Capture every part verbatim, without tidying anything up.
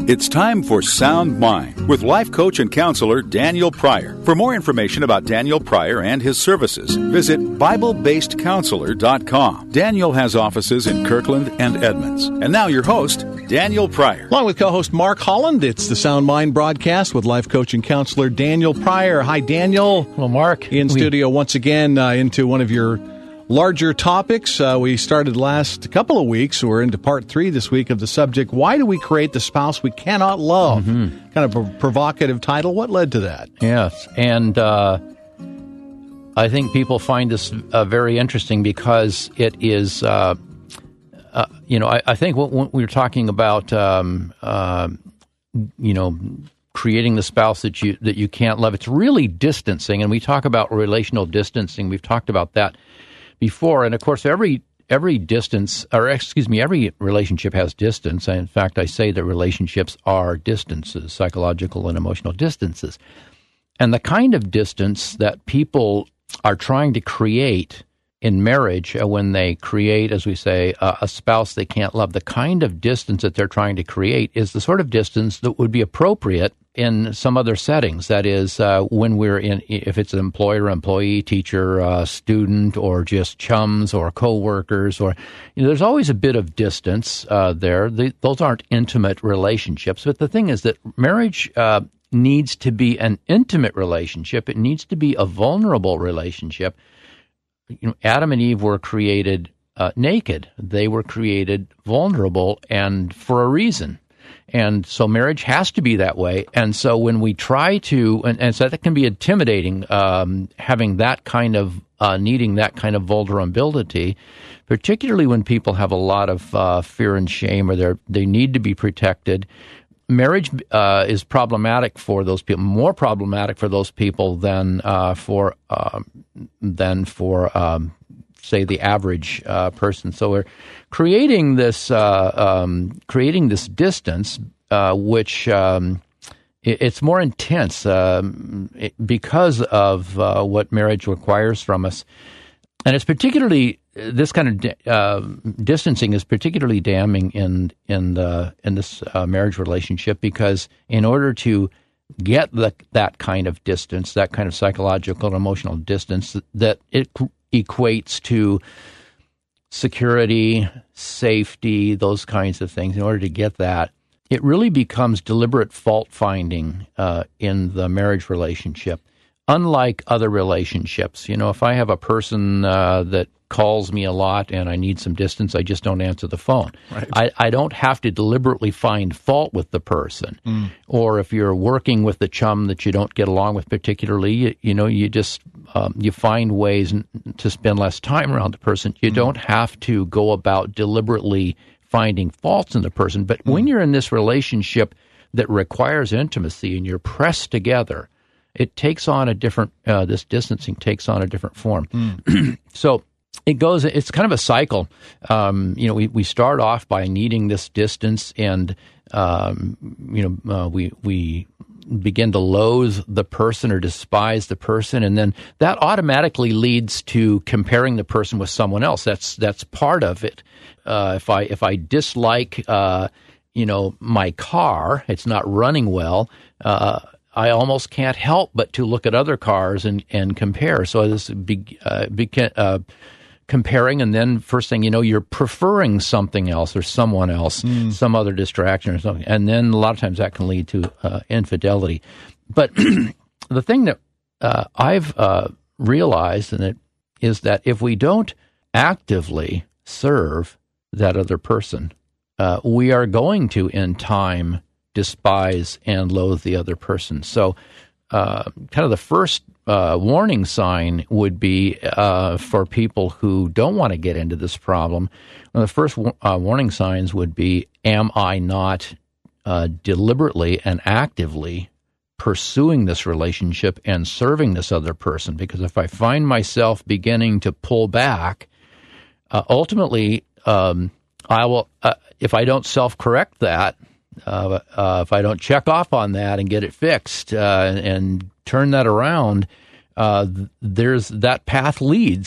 It's time for Sound Mind with life coach and counselor Daniel Pryor. For more information about Daniel Pryor and his services, visit Bible Based Counselor dot com. Daniel has offices in Kirkland and Edmonds. And now your host, Daniel Pryor. Along with co-host Mark Holland, it's the Sound Mind broadcast with life coach and counselor Daniel Pryor. Hi, Daniel. Well, Mark. In we- studio once again uh, into one of your larger topics. Uh, we started last couple of weeks. We're into part three this week of the subject, why do we create the spouse we cannot love? Mm-hmm. Kind of a provocative title. What led to that? Yes, and uh, I think people find this uh, very interesting because it is, uh, uh, you know, I, I think when we were talking about, um, uh, you know, creating the spouse that you that you can't love, it's really distancing, and we talk about relational distancing. We've talked about that before, and of course, every every distance, or excuse me, every relationship has distance. In fact, I say that relationships are distances, psychological and emotional distances. And the kind of distance that people are trying to create in marriage, uh, when they create, as we say, uh, a spouse they can't love, the kind of distance that they're trying to create is the sort of distance that would be appropriate in some other settings. That is, uh, when we're in, if it's an employer, employee, teacher, uh, student, or just chums or coworkers, or, you know, there's always a bit of distance uh, there. The, those aren't intimate relationships. But the thing is that marriage uh, needs to be an intimate relationship. It needs to be a vulnerable relationship. You know, Adam and Eve were created uh, naked. They were created vulnerable, and for a reason. And so marriage has to be that way. And so when we try to, and, and so that can be intimidating, um, having that kind of, uh, needing that kind of vulnerability, particularly when people have a lot of uh, fear and shame, or they they need to be protected. Marriage uh, is problematic for those people, more problematic for those people than uh, for uh, than for um, say the average uh, person. So we're creating this uh, um, creating this distance, uh, which um, it, it's more intense um, it, because of uh, what marriage requires from us, and it's particularly. This kind of uh, distancing is particularly damning in in the in this uh, marriage relationship, because in order to get the, that kind of distance, that kind of psychological and emotional distance, that it equates to security, safety, those kinds of things. In order to get that, it really becomes deliberate fault finding uh, in the marriage relationship. Unlike other relationships, you know, if I have a person uh, that calls me a lot and I need some distance, I just don't answer the phone. Right. I, I don't have to deliberately find fault with the person. Mm. Or if you're working with a chum that you don't get along with particularly, you, you know, you just um, you find ways to spend less time around the person. You mm. don't have to go about deliberately finding faults in the person. But mm. when you're in this relationship that requires intimacy and you're pressed together, it takes on a different, uh, this distancing takes on a different form. Mm. So it goes, it's kind of a cycle. Um, you know, we, we start off by needing this distance, and, um, you know, uh, we, we begin to loathe the person or despise the person. And then that automatically leads to comparing the person with someone else. That's, that's part of it. Uh, if I, if I dislike, uh, you know, my car, it's not running well, uh, I almost can't help but to look at other cars and, and compare. So this be, uh, be, uh, comparing, and then first thing you know, you're preferring something else or someone else, mm. some other distraction or something. And then a lot of times that can lead to uh, infidelity. But the thing that uh, I've uh, realized and it is that if we don't actively serve that other person, uh, we are going to, in time, despise and loathe the other person. So uh, kind of the first uh, warning sign would be uh, for people who don't want to get into this problem. One of the first uh, warning signs would be, am I not uh, deliberately and actively pursuing this relationship and serving this other person? Because if I find myself beginning to pull back, uh, ultimately, um, I will, uh, if I don't self-correct that, Uh, uh, if I don't check off on that and get it fixed uh, and turn that around, uh, there's that path leads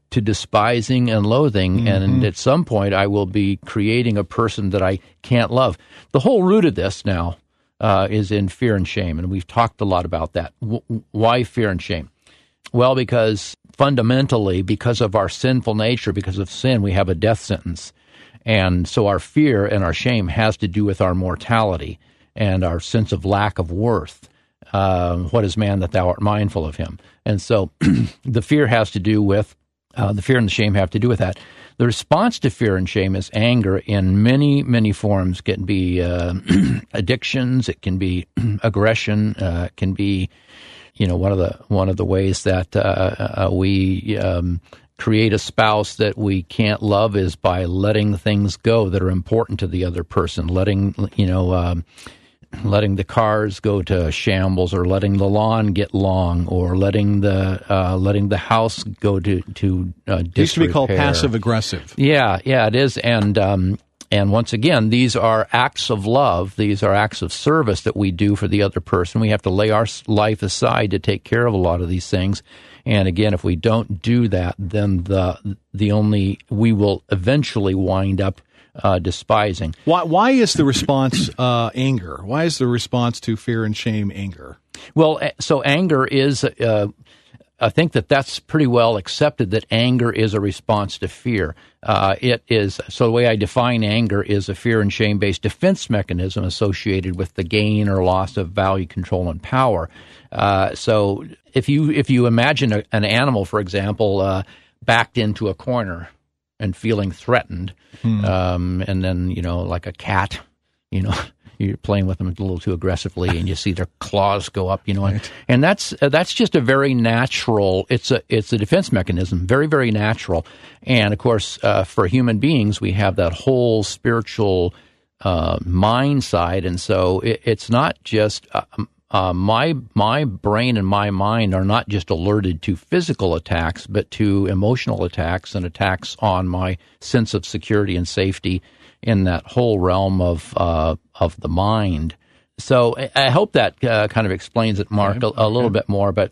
to despising and loathing, mm-hmm. and at some point I will be creating a person that I can't love. The whole root of this now uh, is in fear and shame, and we've talked a lot about that. W- why fear and shame? Well, because fundamentally, because of our sinful nature, because of sin, we have a death sentence. And so our fear and our shame has to do with our mortality and our sense of lack of worth. Uh, what is man that thou art mindful of him? And so the fear has to do with, uh, the fear and the shame have to do with that. The response to fear and shame is anger in many, many forms. It can be uh, addictions, it can be aggression, uh, it can be, you know, one of the one of the ways that uh, uh, we um, create a spouse that we can't love is by letting things go that are important to the other person, letting, you know, um, letting the cars go to shambles, or letting the lawn get long, or letting the uh, letting the house go to to uh, disrepair. It used to be called passive aggressive. Yeah, yeah, it is, and um, and once again, these are acts of love. These are acts of service that we do for the other person. We have to lay our life aside to take care of a lot of these things. And again, if we don't do that, then the the only we will eventually wind up uh, despising. Why why is the response uh, anger? Why is the response to fear and shame anger? Well, so anger is. Uh, I think that that's pretty well accepted, that anger is a response to fear. Uh, it is, so the way I define anger is a fear and shame-based defense mechanism associated with the gain or loss of value, control, and power. Uh, so if you if you imagine a, an animal, for example, uh, backed into a corner and feeling threatened, hmm. um, and then, you know, like a cat, you know, you're playing with them a little too aggressively, and you see their claws go up, you know, and, and that's uh, that's just a very natural. It's a it's a defense mechanism, very very natural. And of course, uh, for human beings, we have that whole spiritual uh, mind side, and so it, it's not just uh, uh, my my brain and my mind are not just alerted to physical attacks, but to emotional attacks and attacks on my sense of security and safety in that whole realm of uh, of the mind. So I hope that uh, kind of explains it, Mark, okay. a, a little okay. bit more. But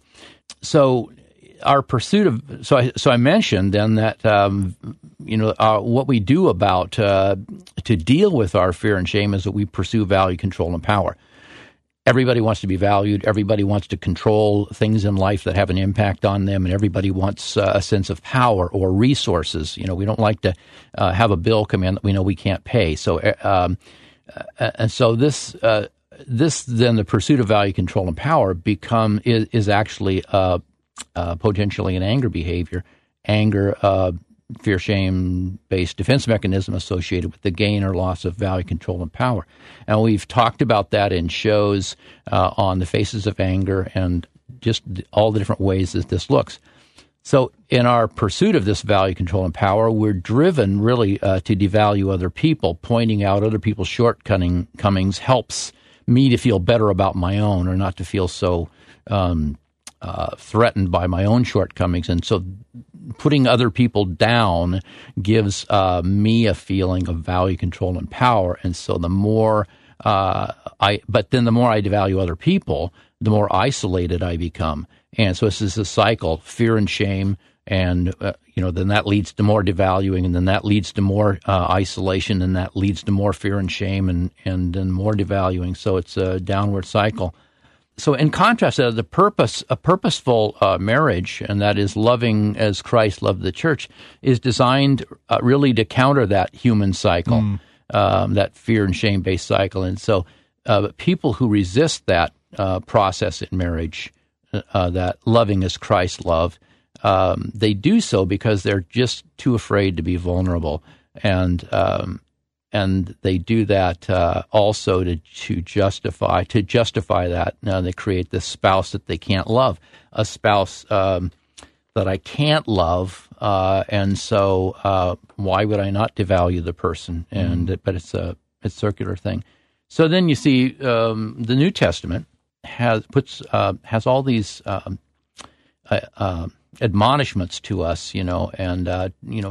so our pursuit of so I so I mentioned then that um, you know uh, what we do about uh, to deal with our fear and shame is that we pursue value, control, and power. Everybody wants to be valued. Everybody wants to control things in life that have an impact on them, and everybody wants uh, a sense of power or resources. You know, we don't like to uh, have a bill come in that we know we can't pay. So, um, uh, and so this, uh, this then the pursuit of value, control, and power become is, is actually uh, uh, potentially an anger behavior, anger. Uh, fear, shame-based defense mechanism associated with the gain or loss of value, control, and power. And we've talked about that in shows uh, on the faces of anger and just all the different ways that this looks. So in our pursuit of this value, control, and power, we're driven really uh, to devalue other people. Pointing out other people's shortcomings helps me to feel better about my own, or not to feel so um, uh, threatened by my own shortcomings. And so putting other people down gives uh, me a feeling of value, control, and power. And so the more uh, I, but then the more I devalue other people, the more isolated I become. And so this is a cycle: fear and shame, and uh, you know, then that leads to more devaluing, and then that leads to more uh, isolation, and that leads to more fear and shame, and and then more devaluing. So it's a downward cycle. So in contrast, uh, the purpose, a purposeful uh, marriage, and that is loving as Christ loved the church, is designed uh, really to counter that human cycle, mm. um, that fear and shame-based cycle. And so uh, people who resist that uh, process in marriage, uh, that loving as Christ loved, um, they do so because they're just too afraid to be vulnerable. And um And they do that uh, also to, to justify to justify that. Now they create this spouse that they can't love, a spouse um, that I can't love, uh, and so uh, why would I not devalue the person? And mm. but it's a it's a circular thing. So then you see um, the New Testament has puts uh, has all these um, uh, uh, admonishments to us, you know, and uh, you know.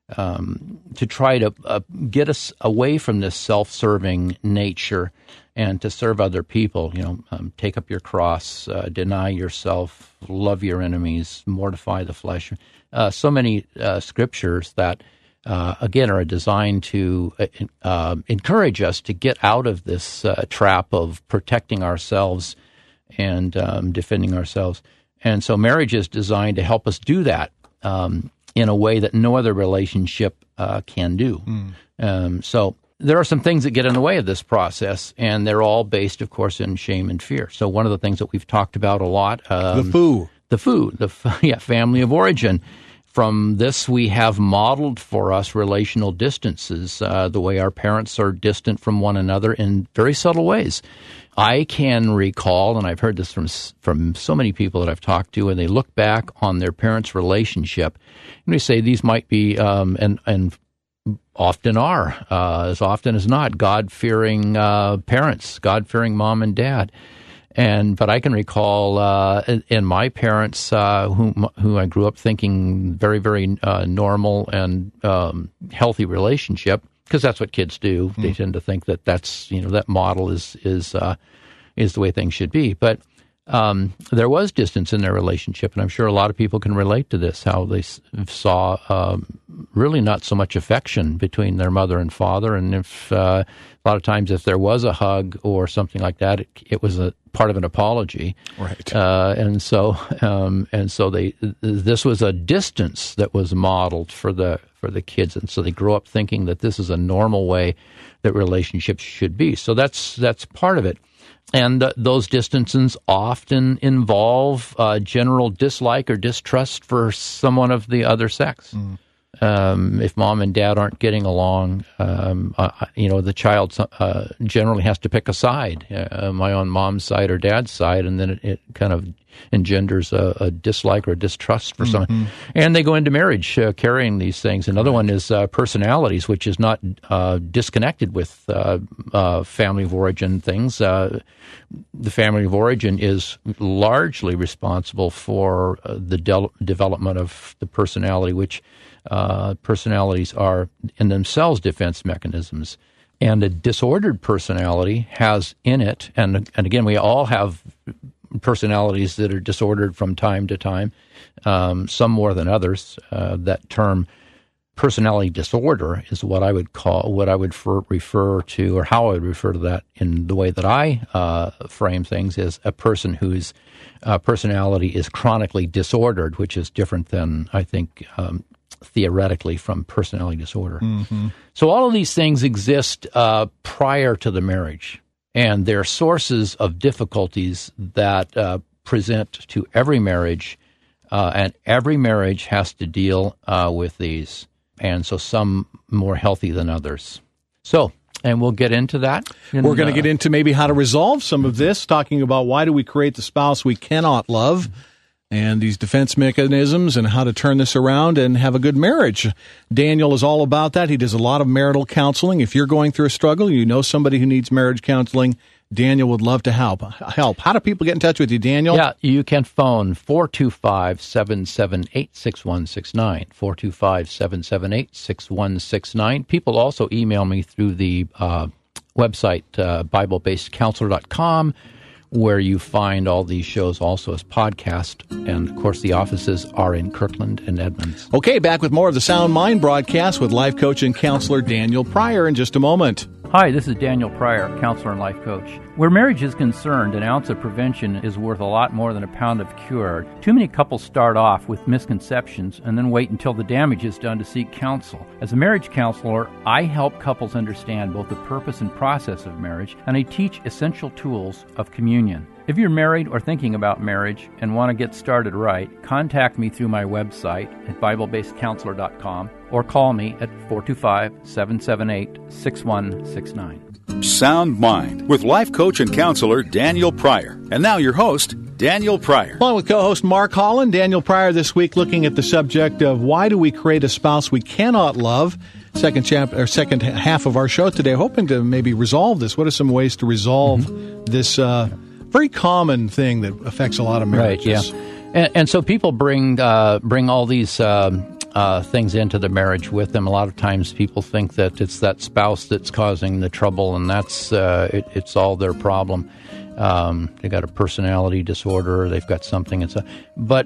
um, to try to uh, get us away from this self-serving nature and to serve other people. You know, um, take up your cross, uh, deny yourself, love your enemies, mortify the flesh. Uh, so many uh, scriptures that, uh, again, are designed to uh, uh, encourage us to get out of this uh, trap of protecting ourselves and um, defending ourselves. And so marriage is designed to help us do that um, in a way that no other relationship uh, can do. Mm. Um, so there are some things that get in the way of this process, and they're all based, of course, in shame and fear. So one of the things that we've talked about a lot... Um, the foo. The foo, the yeah, family of origin. From this, we have modeled for us relational distances, uh, the way our parents are distant from one another in very subtle ways. I can recall, and I've heard this from from so many people that I've talked to, and they look back on their parents' relationship, and they say these might be, um, and and often are, uh, as often as not, God-fearing uh, parents, God-fearing mom and dad. And but I can recall uh, in my parents, uh, who who I grew up thinking very very uh, normal and um, healthy relationship, because that's what kids do. Mm. They tend to think that that's you know that model is is uh, is the way things should be. But um, there was distance in their relationship, and I'm sure a lot of people can relate to this. How they saw um, really not so much affection between their mother and father, and if uh, a lot of times if there was a hug or something like that, it, it was a part of an apology, right? Uh, and so, um, and so they. This was a distance that was modeled for the for the kids, and so they grow up thinking that this is a normal way that relationships should be. So that's that's part of it, and uh, those distances often involve uh, general dislike or distrust for someone of the other sex. Mm. Um, if mom and dad aren't getting along, um, uh, you know, the child uh, generally has to pick a side, uh, my own mom's side or dad's side, and then it, it kind of engenders a, a dislike or a distrust for mm-hmm. someone. And they go into marriage uh, carrying these things. Another right. one is uh, personalities, which is not uh, disconnected with uh, uh, family of origin things. Uh, the family of origin is largely responsible for uh, the de- development of the personality, which Uh, personalities are in themselves defense mechanisms. And a disordered personality has in it, and and again, we all have personalities that are disordered from time to time, um, some more than others. Uh, that term personality disorder is what I would call, what I would for, refer to, or how I would refer to that in the way that I uh, frame things, is a person whose uh, personality is chronically disordered, which is different than, I think, um, theoretically from personality disorder. Mm-hmm. So all of these things exist uh, prior to the marriage, and they're sources of difficulties that uh, present to every marriage, uh, and every marriage has to deal uh, with these, and so some more healthy than others. So, and we'll get into that. In, We're going to uh, get into maybe how to resolve some of this, talking about why do we create the spouse we cannot love, and these defense mechanisms, and how to turn this around and have a good marriage. Daniel is all about that. He does a lot of marital counseling. If you're going through a struggle, you know somebody who needs marriage counseling, Daniel would love to help. Help. How do people get in touch with you, Daniel? Yeah, you can phone four two five, seven seven eight, six one six nine, four two five, seven seven eight, six one six nine. People also email me through the uh, website, uh, Bible Based Counselor dot com, where you find all these shows also as podcast. And, of course, the offices are in Kirkland and Edmonds. Okay, back with more of the Sound Mind broadcast with life coach and counselor Daniel Pryor in just a moment. Hi, this is Daniel Pryor, counselor and life coach. Where marriage is concerned, an ounce of prevention is worth a lot more than a pound of cure. Too many couples start off with misconceptions and then wait until the damage is done to seek counsel. As a marriage counselor, I help couples understand both the purpose and process of marriage, and I teach essential tools of communion. If you're married or thinking about marriage and want to get started right, contact me through my website at Bible Based Counselor dot com or call me at four two five, seven seven eight, six one six nine. Sound Mind with life coach and counselor Daniel Pryor. And now your host, Daniel Pryor. Along with co-host Mark Holland, Daniel Pryor this week looking at the subject of why do we create a spouse we cannot love. Second chapter or second half of our show today, hoping to maybe resolve this. What are some ways to resolve mm-hmm. this uh, very common thing that affects a lot of marriages? Right, yeah. And, and so people bring uh, bring all these um, uh, things into the marriage with them. A lot of times people think that it's that spouse that's causing the trouble, and that's uh, it, it's all their problem. Um, they got a personality disorder, they've got something, and so. But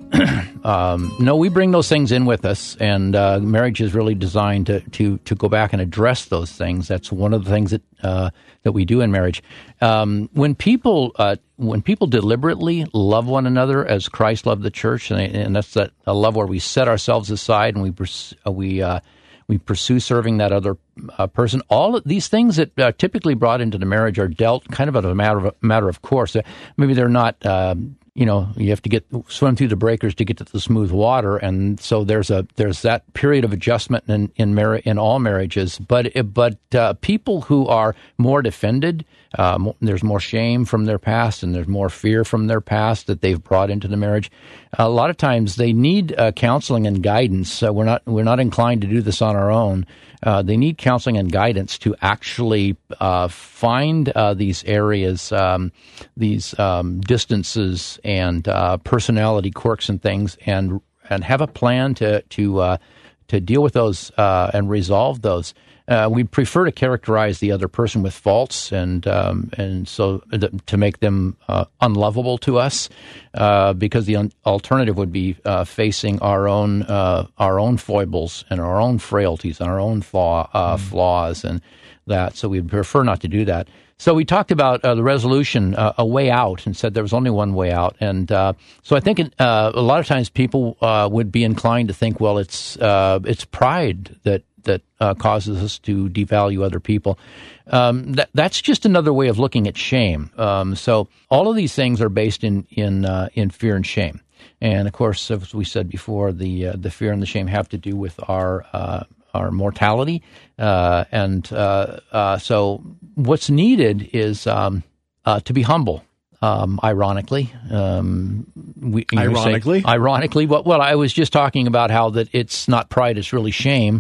um, no, we bring those things in with us, and uh, marriage is really designed to, to to go back and address those things. That's one of the things that uh, that we do in marriage. Um, when people uh, when people deliberately love one another as Christ loved the church, and, and that's that a love where we set ourselves aside and we pers- uh, we uh, we pursue serving that other uh, person. All of these things that are typically brought into the marriage are dealt kind of as a matter of matter of course. Uh, maybe they're not. Uh, you know, you have to get swim through the breakers to get to the smooth water, and so there's a there's that period of adjustment in in, mar- in all marriages. But but uh, people who are more defended, uh, there's more shame from their past, and there's more fear from their past that they've brought into the marriage. A lot of times they need uh, counseling and guidance. Uh, we're not we're not inclined to do this on our own. Uh, they need counseling and guidance to actually uh, find uh, these areas, um, these um, distances and uh, personality quirks and things, and and have a plan to to uh, to deal with those uh, and resolve those. Uh, we prefer to characterize the other person with faults, and um, and so th- to make them uh, unlovable to us, uh, because the un- alternative would be uh, facing our own uh, our own foibles and our own frailties and our own flaw, uh, mm. flaws and that. So we prefer not to do that. So we talked about uh, the resolution, uh, a way out, and said there was only one way out. And uh, so I think it, uh, a lot of times people uh, would be inclined to think, well, it's uh, it's pride that. that uh, causes us to devalue other people. Um, that, that's just another way of looking at shame. Um, so all of these things are based in in uh, in fear and shame. And of course, as we said before, the uh, the fear and the shame have to do with our uh, our mortality. Uh, and uh, uh, so what's needed is um, uh, to be humble. Um, ironically, um, we, ironically, say, ironically, well, well, I was just talking about how that it's not pride; it's really shame.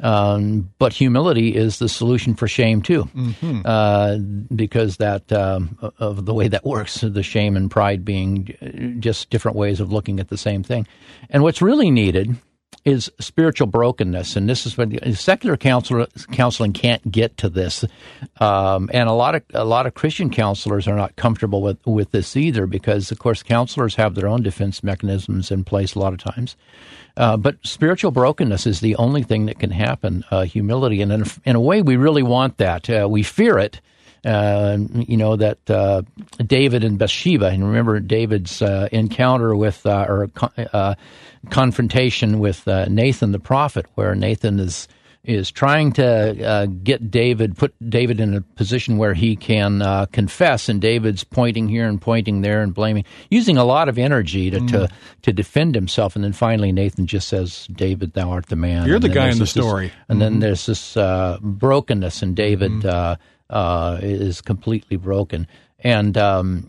Um, but humility is the solution for shame too, mm-hmm. uh, because that um, of the way that works, the shame and pride being just different ways of looking at the same thing. And what's really needed is spiritual brokenness, and this is when secular counselor, counseling can't get to this, um, and a lot of a lot of Christian counselors are not comfortable with, with this either, because of course counselors have their own defense mechanisms in place a lot of times. Uh, but spiritual brokenness is the only thing that can happen. Uh, humility, and in, in a way, we really want that. Uh, we fear it. Uh, you know, that uh, David and Bathsheba, and remember David's uh, encounter with, uh, or uh, confrontation with uh, Nathan the prophet, where Nathan is is trying to uh, get David, put David in a position where he can uh, confess, and David's pointing here and pointing there and blaming, using a lot of energy to, mm. to to defend himself, and then finally Nathan just says, "David, thou art the man." You're the guy in the story. This, and mm-hmm. then there's this uh, brokenness, and David mm-hmm. uh, uh, is completely broken. And um,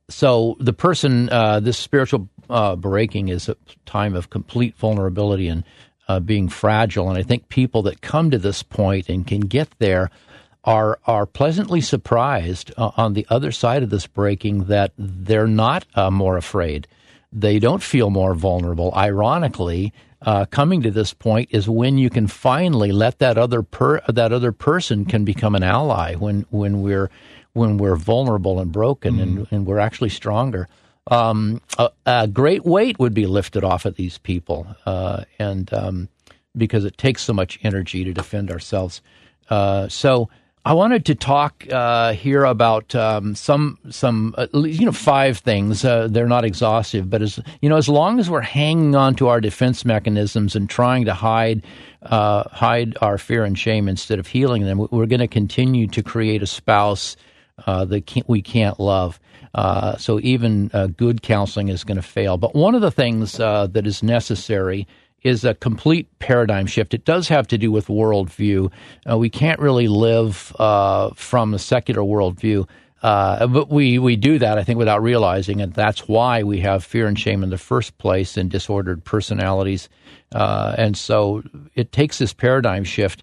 so the person, uh, this spiritual uh, breaking is a time of complete vulnerability and Uh, being fragile, and I think people that come to this point and can get there are are pleasantly surprised uh, on the other side of this breaking that they're not uh, more afraid. They don't feel more vulnerable. Ironically, uh, coming to this point is when you can finally let that other per that other person can become an ally. When when we're when we're vulnerable and broken, mm. and, and we're actually stronger. Um, a, a great weight would be lifted off of these people, uh, and um, because it takes so much energy to defend ourselves. Uh, so I wanted to talk uh, here about um, some some uh, you know five things. Uh, they're not exhaustive, but as you know, as long as we're hanging on to our defense mechanisms and trying to hide uh, hide our fear and shame instead of healing them, we're going to continue to create a spouse uh, that can't, we can't love. Uh, so even uh, good counseling is going to fail. But one of the things uh, that is necessary is a complete paradigm shift. It does have to do with worldview. Uh, we can't really live uh, from a secular worldview, uh, but we, we do that, I think, without realizing it. That's why we have fear and shame in the first place and disordered personalities. Uh, and so it takes this paradigm shift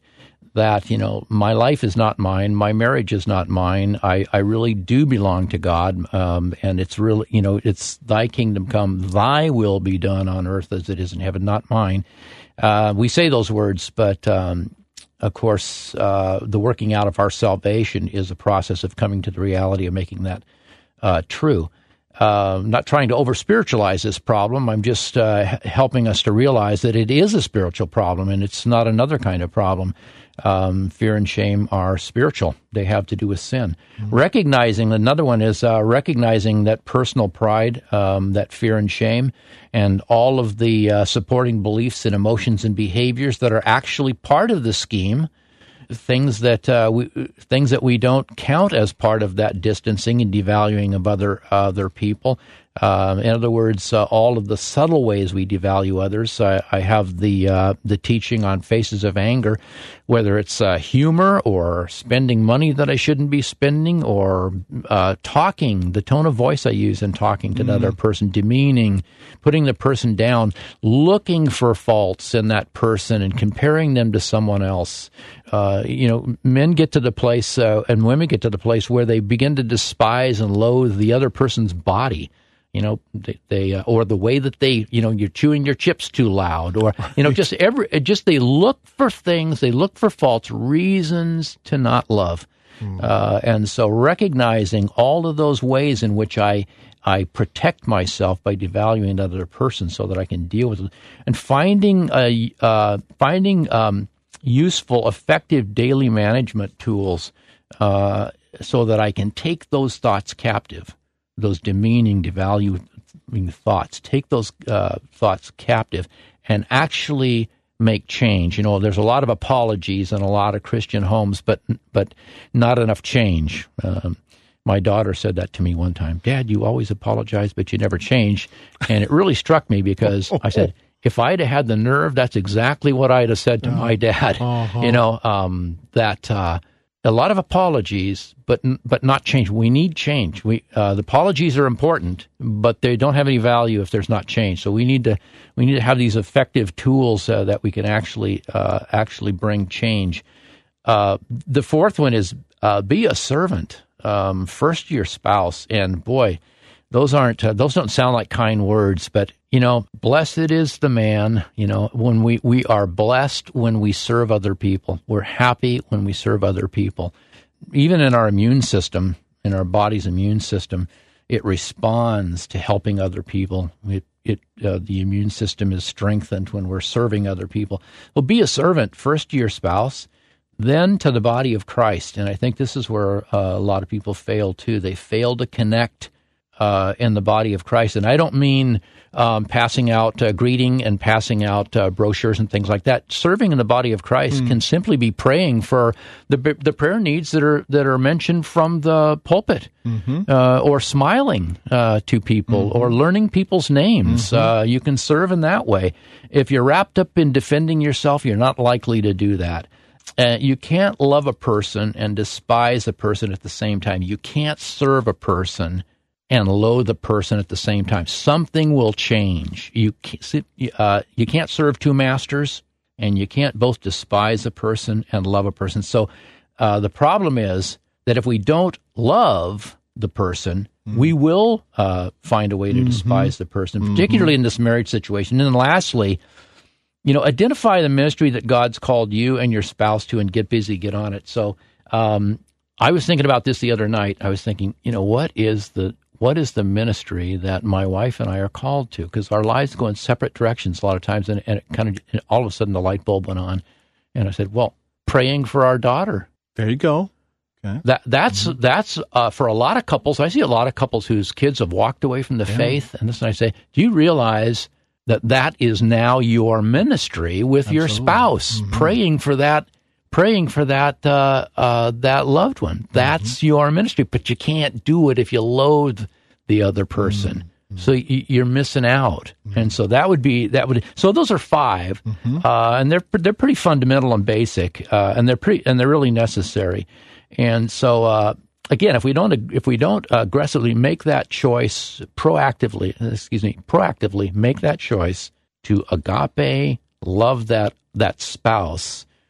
that, you know, my life is not mine, my marriage is not mine. I, I really do belong to God, um, and it's really, you know, it's thy kingdom come, thy will be done on earth as it is in heaven, not mine. Uh, we say those words, but um, of course, uh, the working out of our salvation is a process of coming to the reality of making that uh, true. Uh, I'm not trying to over-spiritualize this problem. I'm just uh, helping us to realize that it is a spiritual problem, and it's not another kind of problem. Um, fear and shame are spiritual. They have to do with sin. Mm-hmm. Recognizing, another one is uh, recognizing that personal pride, um, that fear and shame, and all of the uh, supporting beliefs and emotions and behaviors that are actually part of the scheme, things that uh, we things that we don't count as part of that distancing and devaluing of other other people. Uh, in other words, uh, all of the subtle ways we devalue others. I, I have the uh, the teaching on Faces of Anger, whether it's uh, humor or spending money that I shouldn't be spending, or uh, talking, the tone of voice I use in talking to mm. another person, demeaning, putting the person down, looking for faults in that person and comparing them to someone else. Uh, you know, men get to the place uh, and women get to the place where they begin to despise and loathe the other person's body. You know, they, they uh, or the way that they, you know, you're chewing your chips too loud, or you know, just every, just they look for things, they look for faults, reasons to not love, mm. uh, and so recognizing all of those ways in which I I protect myself by devaluing another person, so that I can deal with it, and finding a uh, finding um, useful, effective daily management tools, uh, so that I can take those thoughts captive. Those demeaning, devaluing thoughts, take those uh, thoughts captive and actually make change. You know, there's a lot of apologies in a lot of Christian homes, but but not enough change. Um, my daughter said that to me one time. Dad, you always apologize, but you never change. And it really struck me, because I said, if I'd have had the nerve, that's exactly what I'd have said to uh, my dad. Uh-huh. You know, um, that... Uh, A lot of apologies, but but not change. We need change. We uh, the apologies are important, but they don't have any value if there's not change. So we need to we need to have these effective tools uh, that we can actually uh, actually bring change. Uh, the fourth one is uh, be a servant. Um, first to your spouse, and boy, those aren't uh, those don't sound like kind words, but you know, blessed is the man. You know, when we we are blessed when we serve other people. We're happy when we serve other people. Even in our immune system, in our body's immune system, it responds to helping other people. It it uh, the immune system is strengthened when we're serving other people. Well, be a servant first to your spouse, then to the body of Christ. And I think this is where uh, a lot of people fail too. They fail to connect Uh, in the body of Christ. And I don't mean um, passing out uh, greeting and passing out uh, brochures and things like that. Serving in the body of Christ mm. can simply be praying for the the prayer needs that are that are mentioned from the pulpit, mm-hmm. uh, or smiling uh, to people, mm-hmm. or learning people's names. Mm-hmm. Uh, you can serve in that way. If you're wrapped up in defending yourself, you're not likely to do that. Uh, you can't love a person and despise a person at the same time. You can't serve a person and loathe a person at the same time. Something will change. You can't, uh, you can't serve two masters, and you can't both despise a person and love a person. So uh, the problem is that if we don't love the person, mm-hmm. we will uh, find a way to mm-hmm. despise the person, particularly mm-hmm. in this marriage situation. And then lastly, you know, identify the ministry that God's called you and your spouse to, and get busy, get on it. So um, I was thinking about this the other night. I was thinking, you know, what is the What is the ministry that my wife and I are called to? Because our lives go in separate directions a lot of times, and, and it kind of and all of a sudden the light bulb went on, and I said, "Well, praying for our daughter." There you go. Okay. That that's mm-hmm. that's uh, for a lot of couples. I see a lot of couples whose kids have walked away from the yeah. faith, and this, and I say, "Do you realize that that is now your ministry with Absolutely. Your spouse, mm-hmm. praying for that?" Praying for that uh, uh, that loved one. That's mm-hmm. your ministry, but you can't do it if you loathe the other person. Mm-hmm. So y- you're missing out. Mm-hmm. And so that would be that would. So those are five, mm-hmm. uh, and they're they're pretty fundamental and basic, uh, and they're pretty and they're really necessary. And so uh, again, if we don't if we don't aggressively make that choice proactively, excuse me, proactively make that choice to agape love that that spouse.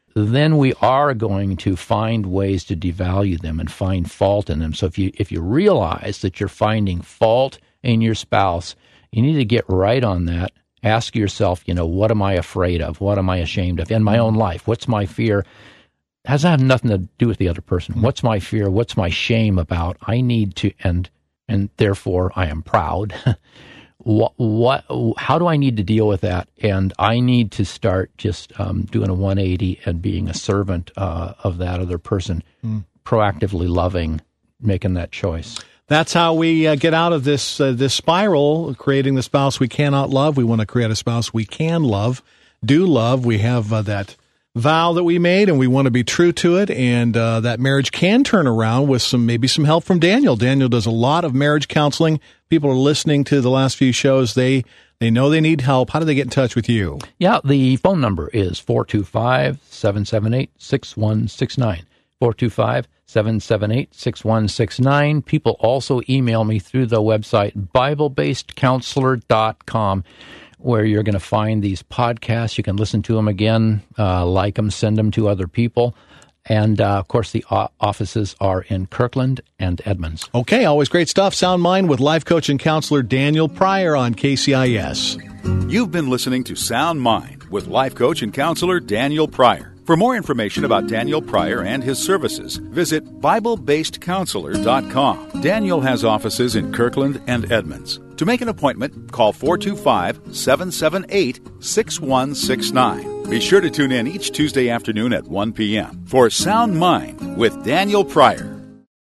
then we are going to find ways to devalue them and find fault in them. So if you if you realize that you're finding fault in your spouse, you need to get right on that. Ask yourself, you know, what am I afraid of? What am I ashamed of in my own life? What's my fear? Has that have nothing to do with the other person? What's my fear? What's my shame about? I need to, and and therefore I am proud. what, what? How do I need to deal with that? And I need to start just um, doing a one eighty and being a servant uh, of that other person, mm. proactively loving, making that choice. That's how we uh, get out of this uh, this spiral, creating the spouse we cannot love. We want to create a spouse we can love, do love. We have uh, that vow that we made, and we want to be true to it, and uh, that marriage can turn around with some maybe some help from Daniel. Daniel does a lot of marriage counseling. People are listening to the last few shows. They they know they need help. How do they get in touch with you? Yeah, the phone number is four two five, seven seven eight, six one six nine. four two five, seven seven eight, six one six nine. People also email me through the website Bible Based Counselor dot com, where you're going to find these podcasts. You can listen to them again, uh, like them, send them to other people. And, uh, of course, the o- offices are in Kirkland and Edmonds. Okay, always great stuff. Sound Mind with life coach and counselor Daniel Pryor on K C I S. You've been listening to Sound Mind with life coach and counselor Daniel Pryor. For more information about Daniel Pryor and his services, visit Bible Based Counselor dot com. Daniel has offices in Kirkland and Edmonds. To make an appointment, call four two five, seven seven eight, six one six nine. Be sure to tune in each Tuesday afternoon at one p.m. for Sound Mind with Daniel Pryor.